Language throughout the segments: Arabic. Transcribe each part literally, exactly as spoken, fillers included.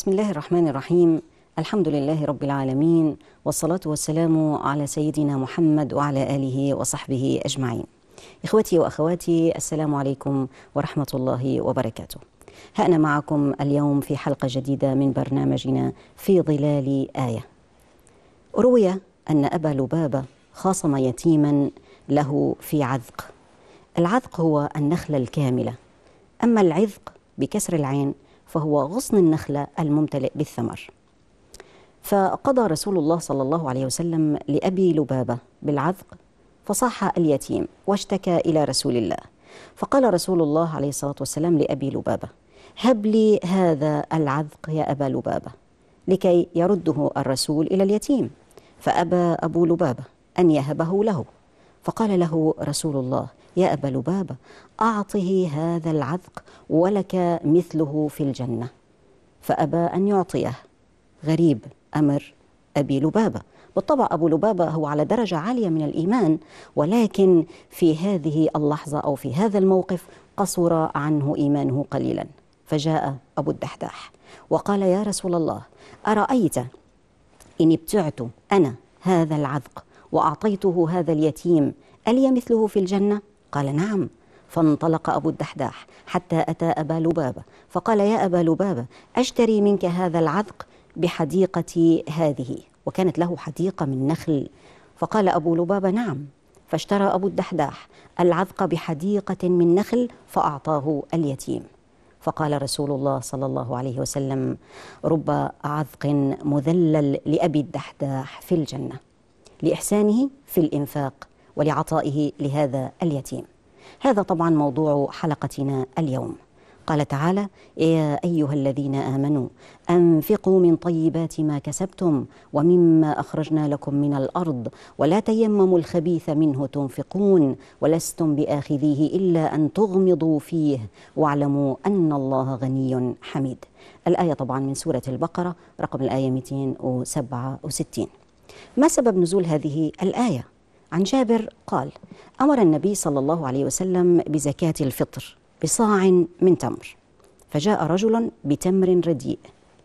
بسم الله الرحمن الرحيم. الحمد لله رب العالمين، والصلاة والسلام على سيدنا محمد وعلى آله وصحبه أجمعين. إخوتي وأخواتي، السلام عليكم ورحمة الله وبركاته. ها أنا معكم اليوم في حلقة جديدة من برنامجنا في ظلال آية. روي أن أبا لبابة خاصم يتيما له في عذق. العذق هو النخلة الكاملة، أما العذق بكسر العين فهو غصن النخلة الممتلئ بالثمر. فقضى رسول الله صلى الله عليه وسلم لأبي لبابة بالعذق، فصاح اليتيم واشتكى إلى رسول الله، فقال رسول الله عليه الصلاة والسلام لأبي لبابة: هب لي هذا العذق يا أبا لبابة، لكي يرده الرسول إلى اليتيم. فأبى أبو لبابة أن يهبه له، فقال له رسول الله: يا أبا لبابة، أعطه هذا العذق ولك مثله في الجنة. فأبى أن يعطيه. غريب أمر أبي لبابة. بالطبع أبو لبابة هو على درجة عالية من الإيمان، ولكن في هذه اللحظة أو في هذا الموقف قصر عنه إيمانه قليلا. فجاء أبو الدحداح وقال: يا رسول الله، أرأيت إن ابتعت أنا هذا العذق وأعطيته هذا اليتيم ألي مثله في الجنة؟ قال: نعم. فانطلق أبو الدحداح حتى أتى أبا لبابة فقال: يا أبا لبابة، أشتري منك هذا العذق بحديقتي هذه. وكانت له حديقة من نخل. فقال أبو لبابة: نعم. فاشترى أبو الدحداح العذق بحديقة من نخل فأعطاه اليتيم. فقال رسول الله صلى الله عليه وسلم: رب عذق مذلل لأبي الدحداح في الجنة، لإحسانه في الإنفاق ولعطائه لهذا اليتيم. هذا طبعا موضوع حلقتنا اليوم. قال تعالى: يا أيها الذين آمنوا أنفقوا من طيبات ما كسبتم ومما أخرجنا لكم من الأرض ولا تيمموا الخبيث منه تنفقون ولستم بآخذيه إلا أن تغمضوا فيه واعلموا أن الله غني حميد. الآية طبعا من سورة البقرة، رقم الآية مئتين وسبعة وستين. ما سبب نزول هذه الآية؟ عن جابر قال: أمر النبي صلى الله عليه وسلم بزكاة الفطر بصاع من تمر، فجاء رجل بتمر رديء.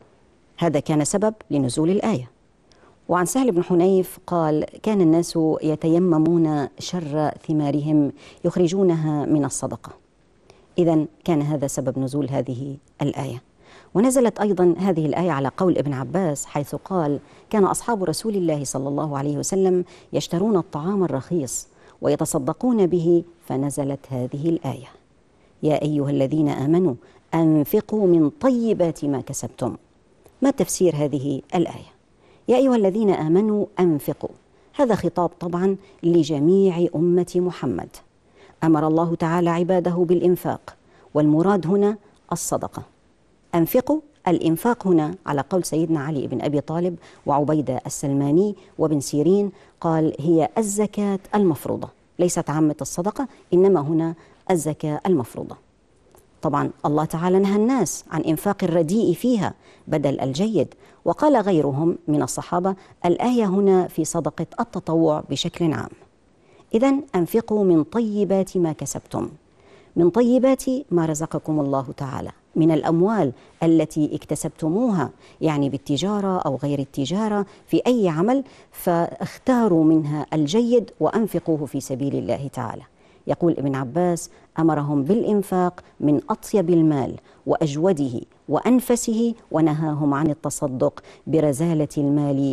هذا كان سبب لنزول الآية. وعن سهل بن حنيف قال: كان الناس يتيممون شر ثمارهم يخرجونها من الصدقة. إذن كان هذا سبب نزول هذه الآية. ونزلت أيضا هذه الآية على قول ابن عباس، حيث قال: كان أصحاب رسول الله صلى الله عليه وسلم يشترون الطعام الرخيص ويتصدقون به، فنزلت هذه الآية: يا أيها الذين آمنوا أنفقوا من طيبات ما كسبتم. ما تفسير هذه الآية؟ يا أيها الذين آمنوا أنفقوا، هذا خطاب طبعا لجميع أمة محمد. أمر الله تعالى عباده بالإنفاق، والمراد هنا الصدقة. أنفقوا، الإنفاق هنا على قول سيدنا علي بن أبي طالب وعبيدة السلماني وابن سيرين، قال: هي الزكاة المفروضة، ليست عامة الصدقة، إنما هنا الزكاة المفروضة. طبعا الله تعالى نهى الناس عن إنفاق الرديء فيها بدل الجيد. وقال غيرهم من الصحابة: الآية هنا في صدقة التطوع بشكل عام. إذن أنفقوا من طيبات ما كسبتم، من طيبات ما رزقكم الله تعالى من الأموال التي اكتسبتموها، يعني بالتجارة أو غير التجارة، في أي عمل، فاختاروا منها الجيد وأنفقوه في سبيل الله تعالى. يقول ابن عباس: أمرهم بالإنفاق من أطيب المال وأجوده وأنفسه، ونهاهم عن التصدق برزالة المال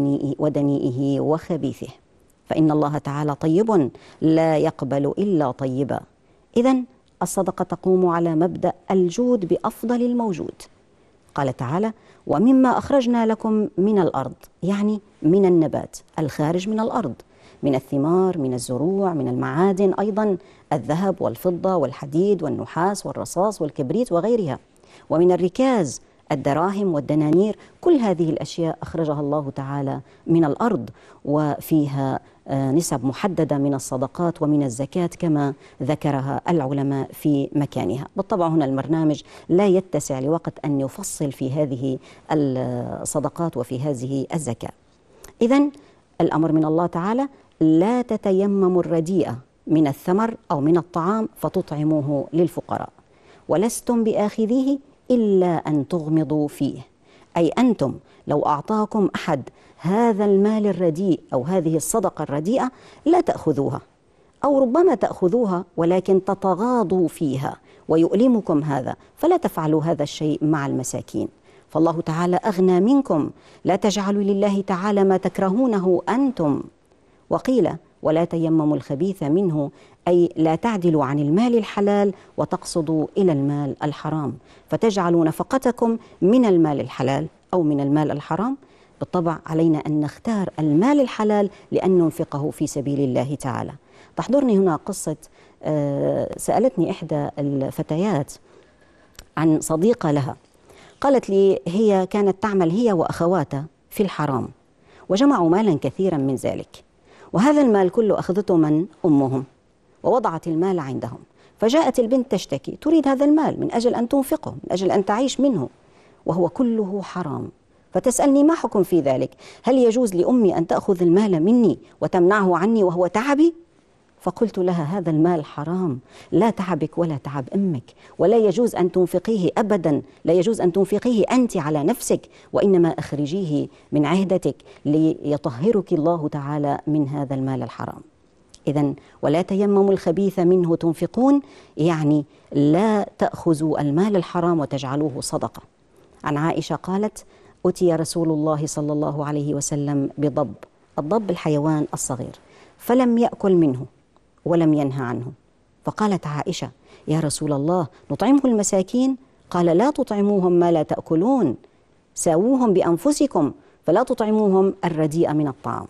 ودنيئه وخبيثه، فإن الله تعالى طيب لا يقبل إلا طيبا. إذن الصدقة تقوم على مبدأ الجود بأفضل الموجود. قال تعالى: ومما أخرجنا لكم من الأرض، يعني من النبات الخارج من الأرض، من الثمار، من الزروع، من المعادن، أيضا الذهب والفضة والحديد والنحاس والرصاص والكبريت وغيرها، ومن الركاز الدراهم والدنانير. كل هذه الأشياء أخرجها الله تعالى من الأرض، وفيها نسب محددة من الصدقات ومن الزكاة كما ذكرها العلماء في مكانها. بالطبع هنا البرنامج لا يتسع لوقت أن يفصل في هذه الصدقات وفي هذه الزكاة. إذن الأمر من الله تعالى: لا تتيمموا الرديء من الثمر أو من الطعام فتطعموه للفقراء ولستم بآخذيه إلا أن تغمضوا فيه. أي أنتم لو أعطاكم أحد هذا المال الرديء أو هذه الصدقة الرديئة لا تأخذوها، أو ربما تأخذوها ولكن تتغاضوا فيها ويؤلمكم هذا، فلا تفعلوا هذا الشيء مع المساكين، فالله تعالى أغنى منكم، لا تجعلوا لله تعالى ما تكرهونه أنتم. وقيل ولا تيمموا الخبيث منه، أي لا تعدلوا عن المال الحلال وتقصدوا إلى المال الحرام، فتجعلوا نفقتكم من المال الحلال أو من المال الحرام. بالطبع علينا أن نختار المال الحلال لأن ننفقه في سبيل الله تعالى. تحضرني هنا قصة سألتني إحدى الفتيات عن صديقة لها، قالت لي هي كانت تعمل هي وأخواتها في الحرام وجمعوا مالا كثيرا من ذلك، وهذا المال كله أخذته من أمهم ووضعت المال عندهم، فجاءت البنت تشتكي تريد هذا المال من أجل أن تنفقه، من أجل أن تعيش منه، وهو كله حرام. فتسألني ما حكم في ذلك؟ هل يجوز لأمي أن تأخذ المال مني وتمنعه عني وهو تعبي؟ فقلت لها هذا المال حرام، لا تعبك ولا تعب أمك، ولا يجوز أن تنفقيه أبدا، لا يجوز أن تنفقيه أنت على نفسك، وإنما أخرجيه من عهدتك ليطهرك الله تعالى من هذا المال الحرام. إذن ولا تيمموا الخبيث منه تنفقون، يعني لا تأخذوا المال الحرام وتجعلوه صدقة. عن عائشة قالت أتي رسول الله صلى الله عليه وسلم بضب، الضب الحيوان الصغير، فلم يأكل منه ولم ينهى عنه، فقالت عائشة يا رسول الله نطعمه المساكين؟ قال لا تطعموهم ما لا تأكلون، ساووهم بأنفسكم فلا تطعموهم الرديء من الطعام.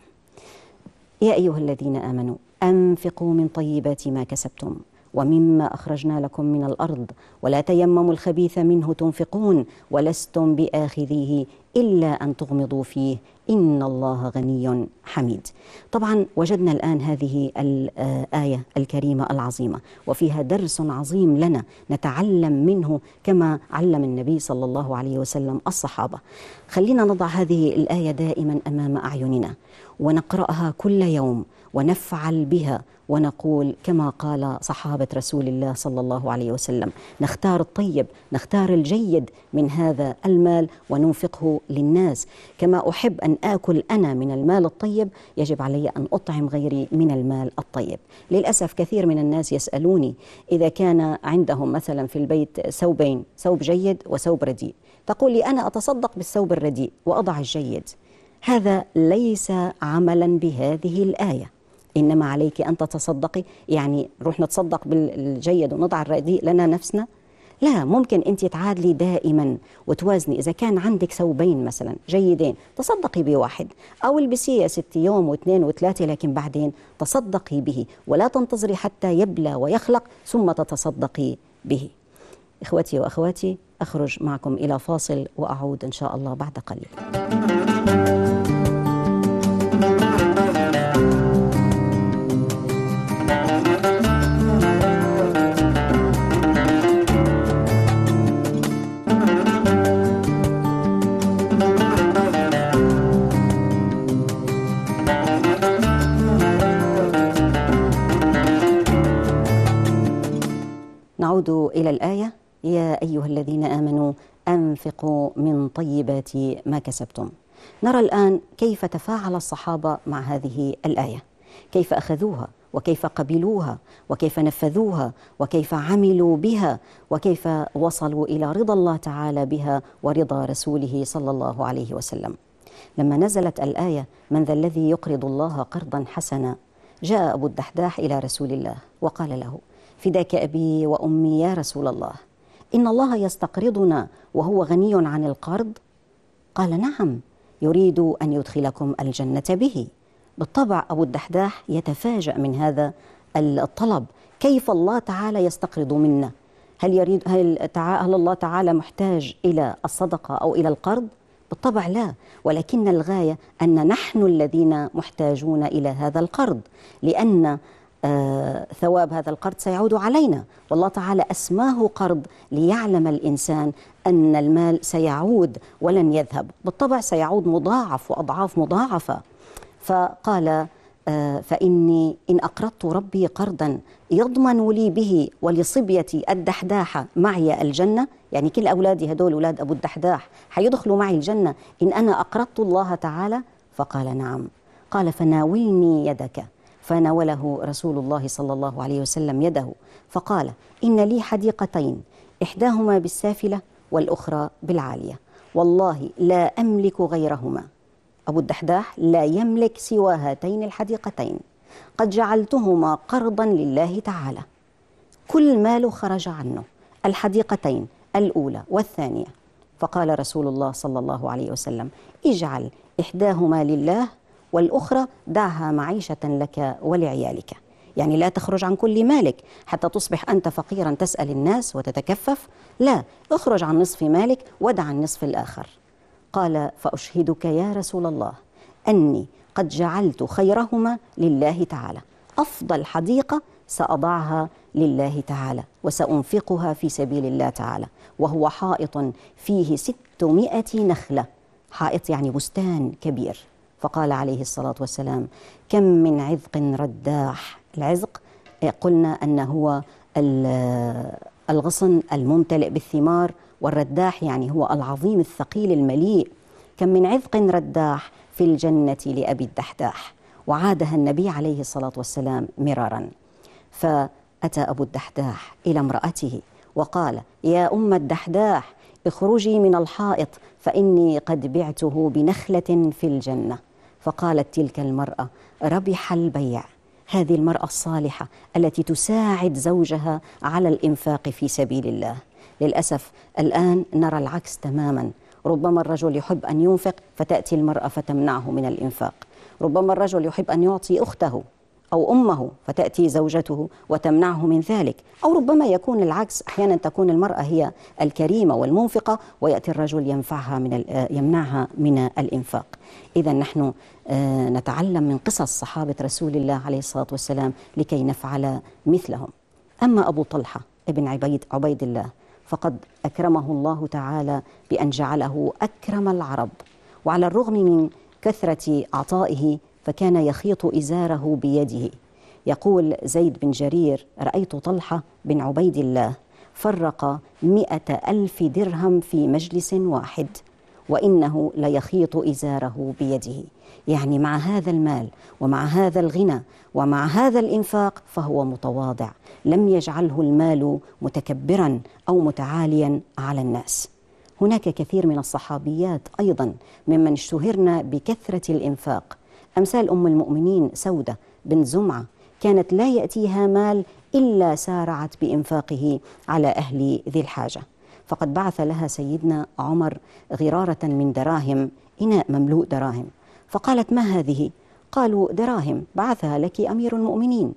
يا أيها الذين آمنوا أنفقوا من طيبات ما كسبتم ومما أخرجنا لكم من الأرض ولا تيمموا الخبيث منه تنفقون ولستم بآخذيه إلا أن تغمضوا فيه إن الله غني حميد. طبعا وجدنا الآن هذه الآية الكريمة العظيمة وفيها درس عظيم لنا نتعلم منه كما علم النبي صلى الله عليه وسلم الصحابة. خلينا نضع هذه الآية دائما أمام أعيننا ونقرأها كل يوم ونفعل بها ونقول كما قال صحابة رسول الله صلى الله عليه وسلم نختار الطيب، نختار الجيد من هذا المال وننفقه للناس. كما أحب أن آكل أنا من المال الطيب يجب علي أن أطعم غيري من المال الطيب. للأسف كثير من الناس يسألوني إذا كان عندهم مثلا في البيت ثوبين، ثوب جيد وثوب رديء، تقول لي أنا أتصدق بالثوب الرديء وأضع الجيد. هذا ليس عملا بهذه الآية، إنما عليك أن تتصدقي، يعني نروح نتصدق بالجيد ونضع الرديء لنا نفسنا؟ لا، ممكن أنت تعادلي دائما وتوازني. إذا كان عندك ثوبين مثلا جيدين تصدقي بواحد أو البسيه يا ستي يوم واثنين وثلاثة، لكن بعدين تصدقي به ولا تنتظري حتى يبلى ويخلق ثم تتصدقي به. إخوتي وأخواتي أخرج معكم إلى فاصل وأعود إن شاء الله بعد قليل. نعود إلى الآية يا أيها الذين آمنوا أنفقوا من طيبات ما كسبتم. نرى الآن كيف تفاعل الصحابة مع هذه الآية، كيف أخذوها وكيف قبلوها وكيف نفذوها وكيف عملوا بها وكيف وصلوا إلى رضا الله تعالى بها ورضا رسوله صلى الله عليه وسلم. لما نزلت الآية من ذا الذي يقرض الله قرضا حسنا، جاء أبو الدحداح إلى رسول الله وقال له فداك أبي وأمي يا رسول الله، إن الله يستقرضنا وهو غني عن القرض؟ قال نعم، يريد أن يدخلكم الجنة به. بالطبع أبو الدحداح يتفاجأ من هذا الطلب، كيف الله تعالى يستقرض منا؟ هل يريد هل, هل الله تعالى محتاج إلى الصدقة أو إلى القرض؟ بالطبع لا، ولكن الغاية أن نحن الذين محتاجون إلى هذا القرض، لأن آه ثواب هذا القرض سيعود علينا، والله تعالى أسماه قرض ليعلم الإنسان أن المال سيعود ولن يذهب، بالطبع سيعود مضاعف وأضعاف مضاعفة. فقال آه، فإني إن أقرضت ربي قرضا يضمن لي به ولصبيتي الدحداح معي الجنة، يعني كل أولادي هدول أولاد أبو الدحداح حيدخلوا معي الجنة إن أنا أقرضت الله تعالى؟ فقال نعم. قال فناولني يدك، فناوله رسول الله صلى الله عليه وسلم يده، فقال إن لي حديقتين إحداهما بالسافلة والأخرى بالعالية، والله لا أملك غيرهما. أبو الدحداح لا يملك سوى هاتين الحديقتين، قد جعلتهما قرضا لله تعالى، كل ماله خرج عنه، الحديقتين الأولى والثانية. فقال رسول الله صلى الله عليه وسلم اجعل إحداهما لله والأخرى دعها معيشة لك ولعيالك، يعني لا تخرج عن كل مالك حتى تصبح أنت فقيرا تسأل الناس وتتكفف، لا، اخرج عن نصف مالك ودع النصف الآخر. قال فأشهدك يا رسول الله أني قد جعلت خيرهما لله تعالى، أفضل حديقة سأضعها لله تعالى وسأنفقها في سبيل الله تعالى، وهو حائط فيه ستمائة نخلة، حائط يعني بستان كبير. فقال عليه الصلاة والسلام كم من عذق رداح. العذق قلنا أنه هو الغصن الممتلئ بالثمار، والرداح يعني هو العظيم الثقيل المليء. كم من عذق رداح في الجنة لأبي الدحداح. وعادها النبي عليه الصلاة والسلام مرارا. فأتى أبو الدحداح إلى امرأته وقال يا أم الدحداح اخرجي من الحائط فإني قد بعته بنخلة في الجنة. فقالت تلك المرأة ربح البيع. هذه المرأة الصالحة التي تساعد زوجها على الإنفاق في سبيل الله. للأسف الآن نرى العكس تماما، ربما الرجل يحب أن ينفق فتأتي المرأة فتمنعه من الإنفاق، ربما الرجل يحب أن يعطي أخته أو أمه فتأتي زوجته وتمنعه من ذلك، أو ربما يكون العكس، أحيانا تكون المرأة هي الكريمة والمنفقة ويأتي الرجل ينفعها من يمنعها من الإنفاق. إذا نحن نتعلم من قصص صحابة رسول الله عليه الصلاة والسلام لكي نفعل مثلهم. أما أبو طلحة ابن عبيد, عبيد الله فقد أكرمه الله تعالى بأن جعله أكرم العرب، وعلى الرغم من كثرة عطائه فكان يخيط إزاره بيده. يقول زيد بن جرير رأيت طلحة بن عبيد الله فرق مئة ألف درهم في مجلس واحد وإنه ليخيط إزاره بيده. يعني مع هذا المال ومع هذا الغنى ومع هذا الإنفاق فهو متواضع، لم يجعله المال متكبرا أو متعاليا على الناس. هناك كثير من الصحابيات أيضا ممن اشتهرن بكثرة الإنفاق، أمثال أم المؤمنين سودة بنت زمعة، كانت لا يأتيها مال إلا سارعت بإنفاقه على أهل ذي الحاجة. فقد بعث لها سيدنا عمر غرارة من دراهم، إناء مملوء دراهم، فقالت ما هذه؟ قالوا دراهم بعثها لك أمير المؤمنين،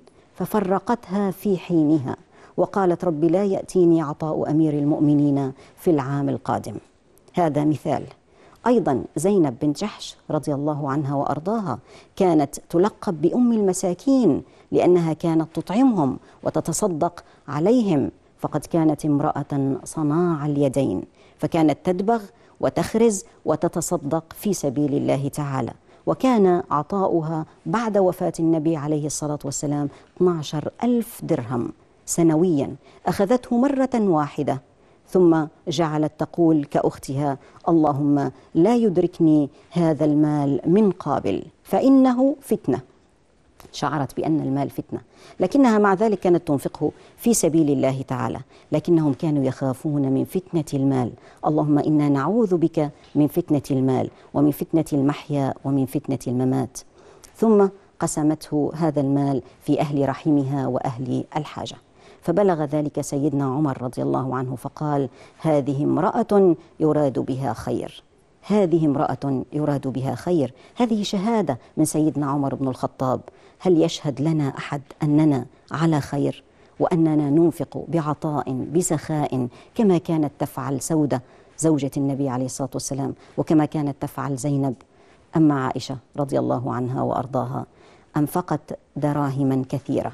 ففرقتها في حينها وقالت رب لا يأتيني عطاء أمير المؤمنين في العام القادم. هذا مثال. أيضا زينب بنت جحش رضي الله عنها وأرضاها كانت تلقب بأم المساكين لأنها كانت تطعمهم وتتصدق عليهم، فقد كانت امرأة صناع اليدين، فكانت تدبغ وتخرز وتتصدق في سبيل الله تعالى. وكان عطاؤها بعد وفاة النبي عليه الصلاة والسلام اثني عشر ألف درهم سنويا، أخذته مرة واحدة، ثم جعلت تقول كأختها اللهم لا يدركني هذا المال من قابل فإنه فتنة. شعرت بأن المال فتنة، لكنها مع ذلك كانت تنفقه في سبيل الله تعالى، لكنهم كانوا يخافون من فتنة المال. اللهم إنا نعوذ بك من فتنة المال ومن فتنة المحيا ومن فتنة الممات. ثم قسمته هذا المال في أهل رحمها وأهل الحاجة، فبلغ ذلك سيدنا عمر رضي الله عنه فقال هذه امرأة يراد بها خير، هذه امرأة يراد بها خير. هذه شهادة من سيدنا عمر بن الخطاب. هل يشهد لنا أحد أننا على خير وأننا ننفق بعطاء بسخاء كما كانت تفعل سودة زوجة النبي عليه الصلاة والسلام وكما كانت تفعل زينب؟ أما عائشة رضي الله عنها وأرضاها أنفقت دراهما كثيرة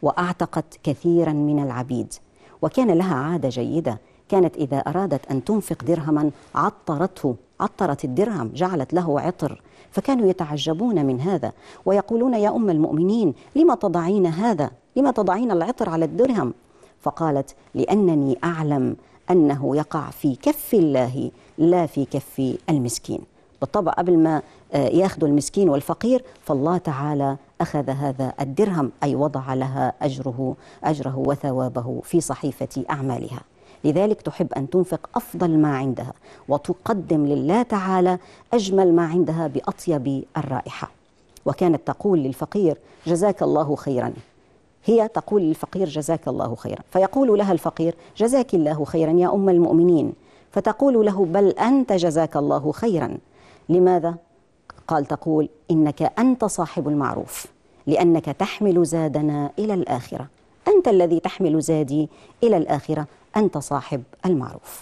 وأعتقت كثيرا من العبيد، وكان لها عادة جيدة، كانت إذا أرادت أن تنفق درهما عطرته عطرت الدرهم، جعلت له عطر، فكانوا يتعجبون من هذا ويقولون يا أم المؤمنين لما تضعين هذا؟ لما تضعين العطر على الدرهم؟ فقالت لأنني أعلم أنه يقع في كف الله لا في كف المسكين. بالطبع قبل ما ياخذوا المسكين والفقير فالله تعالى أخذ هذا الدرهم، أي وضع لها أجره أجره وثوابه في صحيفة أعمالها. لذلك تحب أن تنفق أفضل ما عندها وتقدم لله تعالى أجمل ما عندها بأطيب الرائحة. وكانت تقول للفقير جزاك الله خيرا، هي تقول للفقير جزاك الله خيرا، فيقول لها الفقير جزاك الله خيرا يا أم المؤمنين، فتقول له بل أنت جزاك الله خيرا. لماذا؟ قال تقول إنك أنت صاحب المعروف، لأنك تحمل زادنا إلى الآخرة، أنت الذي تحمل زادي إلى الآخرة، أنت صاحب المعروف.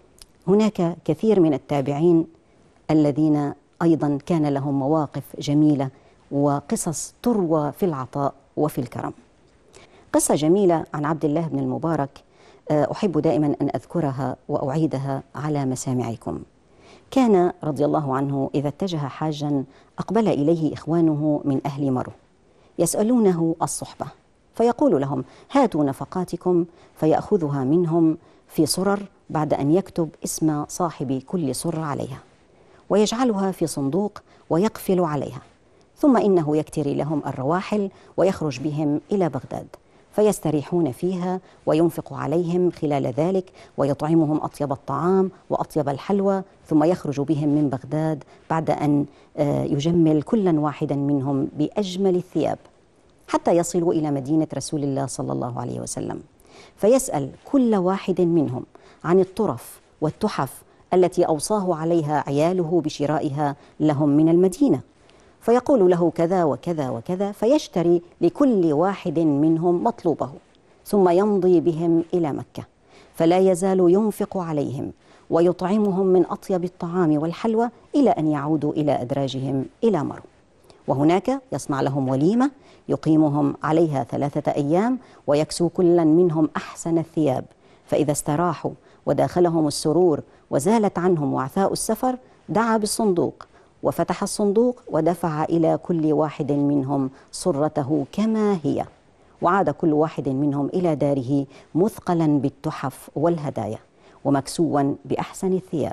هناك كثير من التابعين الذين أيضا كان لهم مواقف جميلة وقصص تروى في العطاء وفي الكرم. قصة جميلة عن عبد الله بن المبارك أحب دائما أن أذكرها وأعيدها على مسامعكم. كان رضي الله عنه إذا اتجه حاجا أقبل إليه إخوانه من أهل مرو يسألونه الصحبة، فيقول لهم هاتوا نفقاتكم، فيأخذها منهم في صرر بعد أن يكتب اسم صاحب كل صرة عليها ويجعلها في صندوق ويقفل عليها، ثم إنه يكتري لهم الرواحل ويخرج بهم إلى بغداد فيستريحون فيها وينفق عليهم خلال ذلك ويطعمهم أطيب الطعام وأطيب الحلوى، ثم يخرج بهم من بغداد بعد أن يجمل كلا واحدا منهم بأجمل الثياب حتى يصلوا إلى مدينة رسول الله صلى الله عليه وسلم، فيسأل كل واحد منهم عن الطرف والتحف التي أوصاه عليها عياله بشرائها لهم من المدينة، فيقول له كذا وكذا وكذا، فيشتري لكل واحد منهم مطلوبه، ثم يمضي بهم إلى مكة، فلا يزال ينفق عليهم ويطعمهم من أطيب الطعام والحلوى إلى أن يعودوا إلى أدراجهم إلى مرو، وهناك يصنع لهم وليمة يقيمهم عليها ثلاثة أيام ويكسو كلا منهم أحسن الثياب، فإذا استراحوا وداخلهم السرور وزالت عنهم وعثاء السفر دعا بالصندوق وفتح الصندوق ودفع إلى كل واحد منهم صرته كما هي، وعاد كل واحد منهم إلى داره مثقلا بالتحف والهدايا ومكسوا بأحسن الثياب.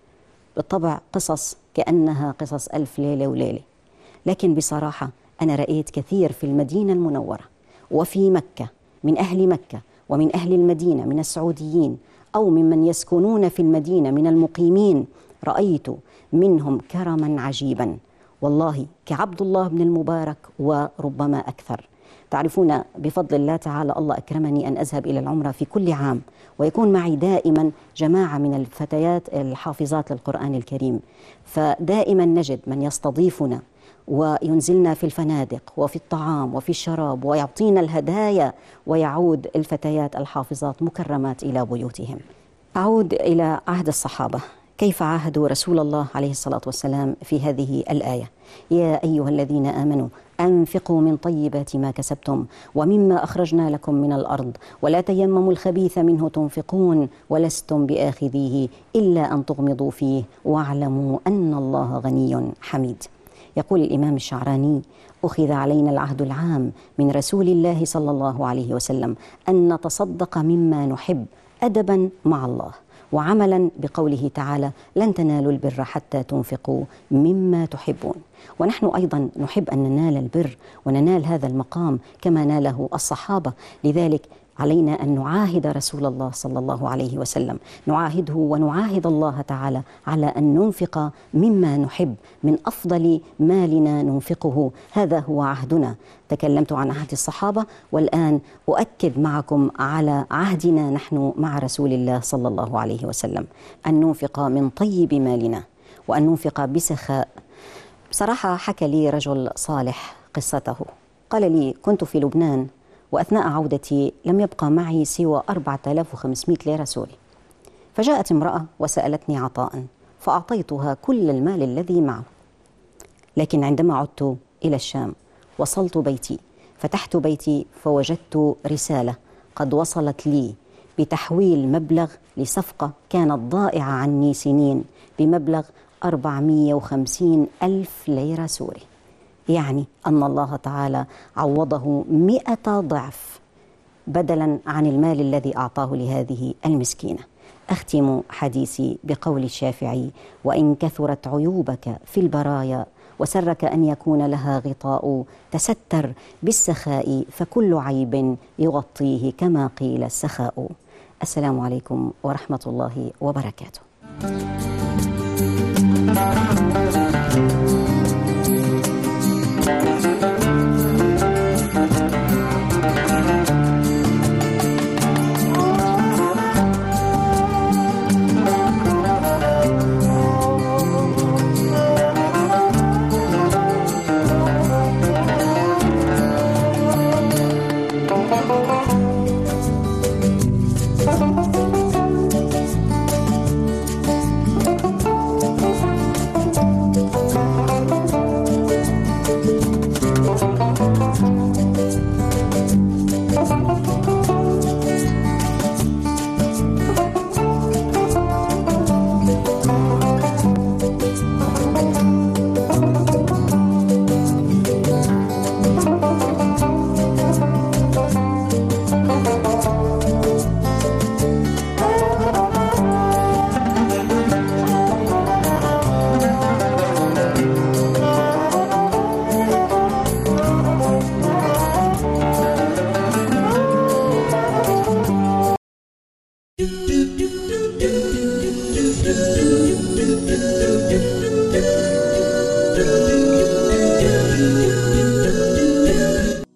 بالطبع قصص كأنها قصص ألف ليلة وليلة، لكن بصراحة أنا رأيت كثير في المدينة المنورة وفي مكة من أهل مكة ومن أهل المدينة من السعوديين أو ممن يسكنون في المدينة من المقيمين، رأيت منهم كرما عجيبا والله كعبد الله بن المبارك وربما أكثر. تعرفون بفضل الله تعالى الله أكرمني أن أذهب إلى العمرة في كل عام ويكون معي دائما جماعة من الفتيات الحافظات للقرآن الكريم، فدائما نجد من يستضيفنا وينزلنا في الفنادق وفي الطعام وفي الشراب ويعطينا الهدايا، ويعود الفتيات الحافظات مكرمات إلى بيوتهم. أعود إلى عهد الصحابة، كيف عاهدوا رسول الله عليه الصلاة والسلام في هذه الآية: يا أيها الذين آمنوا أنفقوا من طيبات ما كسبتم ومما أخرجنا لكم من الأرض ولا تيمموا الخبيث منه تنفقون ولستم بآخذيه إلا أن تغمضوا فيه واعلموا أن الله غني حميد. يقول الإمام الشعراني: أخذ علينا العهد العام من رسول الله صلى الله عليه وسلم أن نتصدق مما نحب أدبا مع الله وعملا بقوله تعالى: لن تنالوا البر حتى تنفقوا مما تحبون. ونحن أيضا نحب أن ننال البر وننال هذا المقام كما ناله الصحابة، لذلك علينا أن نعاهد رسول الله صلى الله عليه وسلم، نعاهده ونعاهد الله تعالى على أن ننفق مما نحب من أفضل مالنا ننفقه، هذا هو عهدنا. تكلمت عن عهد الصحابة والآن أؤكد معكم على عهدنا نحن مع رسول الله صلى الله عليه وسلم، أن ننفق من طيب مالنا وأن ننفق بسخاء. بصراحة حكى لي رجل صالح قصته، قال لي: كنت في لبنان وأثناء عودتي لم يبقى معي سوى أربعة آلاف وخمسمائة ليرة سوري، فجاءت امرأة وسألتني عطاء فأعطيتها كل المال الذي معه، لكن عندما عدت إلى الشام وصلت بيتي، فتحت بيتي فوجدت رسالة قد وصلت لي بتحويل مبلغ لصفقة كانت ضائعة عني سنين بمبلغ أربعمائة وخمسين ألف ليرة سوري، يعني أن الله تعالى عوضه مئة ضعف بدلا عن المال الذي أعطاه لهذه المسكينة. أختم حديثي بقول الشافعي: وإن كثرت عيوبك في البرايا وسرك أن يكون لها غطاء، تستر بالسخاء فكل عيب يغطيه كما قيل السخاء. السلام عليكم ورحمة الله وبركاته.